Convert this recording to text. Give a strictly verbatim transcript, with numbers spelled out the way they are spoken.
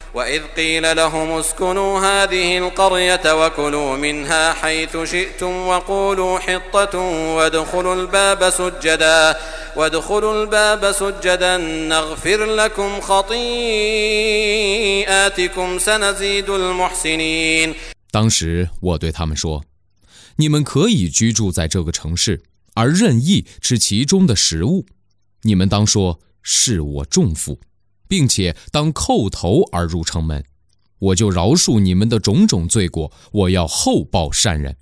وإذ قيل لهم اسكنوا هذه القرية وكلوا منها حيث شئتم وقولوا حطة وادخلوا الباب سجدا وادخلوا الباب سجدا نغفر لكم خطيئاتكم سنزيد المحسنين。 当时我对他们说，你们可以居住在这个城市，而任意吃其中的食物。你们当说是我重负，并且当叩头而入城门，我就饶恕你们的种种罪过，我要厚报善人。